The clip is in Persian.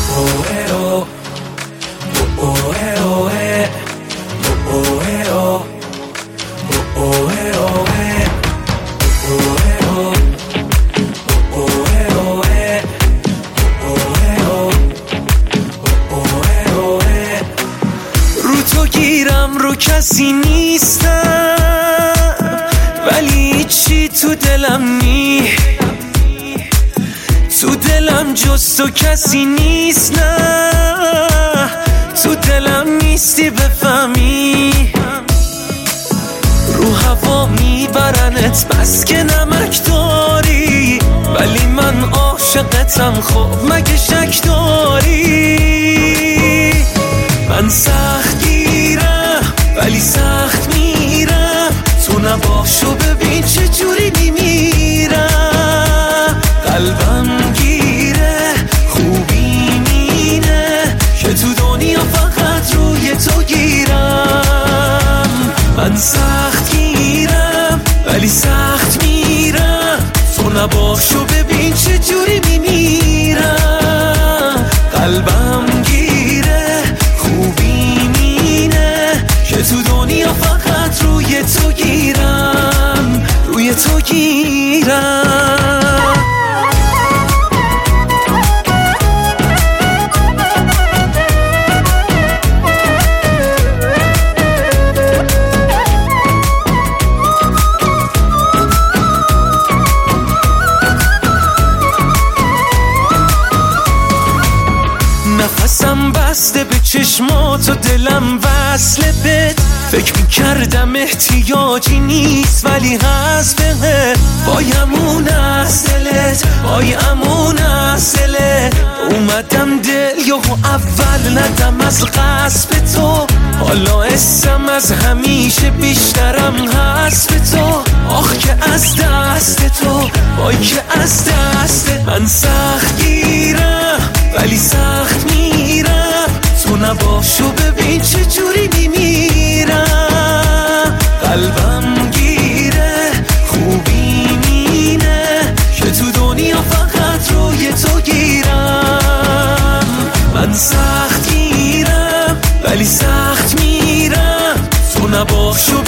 رو تو گیرم رو کسی نیستم، ولی چی تو دلم نی، تو دلم جز تو کسی نیست، نه تو دلم نیستی بفهمی. رو هوا میبرنت بس که نمک داری، ولی من عاشقتم، خب مگه شک داری؟ من سخت گیرم ولی سخت میرم، تو نباشو ببین چه جوری میمیرم. قلبم گیره خوبی مینه که تو دنیا فقط روی تو گیرم. من سخت گیرم ولی سخت میرم، تو نباشو ببین چه جوری میمیرم. قلبم گیره خوبی مینه که تو دنیا فقط روی تو گیرم، روی تو گیرم. نفسم بسته به چشمات و دلم وصله بهت، فکر میکردم احتیاجی نیست ولی هست بهت. بایمون از دلت، بایمون از دلت، اومدم دل یهو اول ندم از قصب تو، حالا اسم از همیشه بیشترم هست به تو. آخ که از دست تو، وای که از دست من سخت گیرم ولی سخت میرم، تو نباشو ببین چه جوری میمیرم. قلبم گیره خوبی مینه که تو دنیا فقط روی تو گیرم. من سخت گیرم ولی سخت میرم، تو نباشو